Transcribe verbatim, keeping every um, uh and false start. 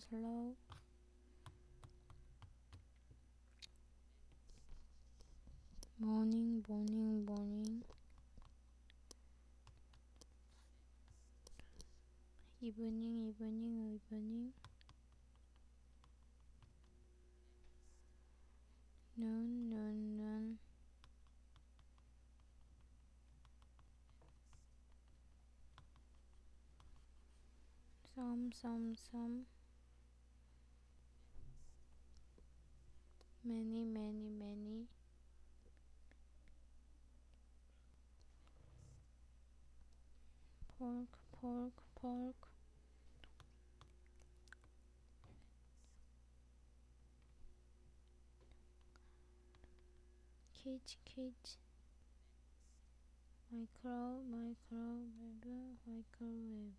slow. Morning, morning, morning. Evening, evening, evening. Noon, noon, noon. Some, some, some. Many, many, many. Pork, pork, pork. Kids, kids. Micro, micro,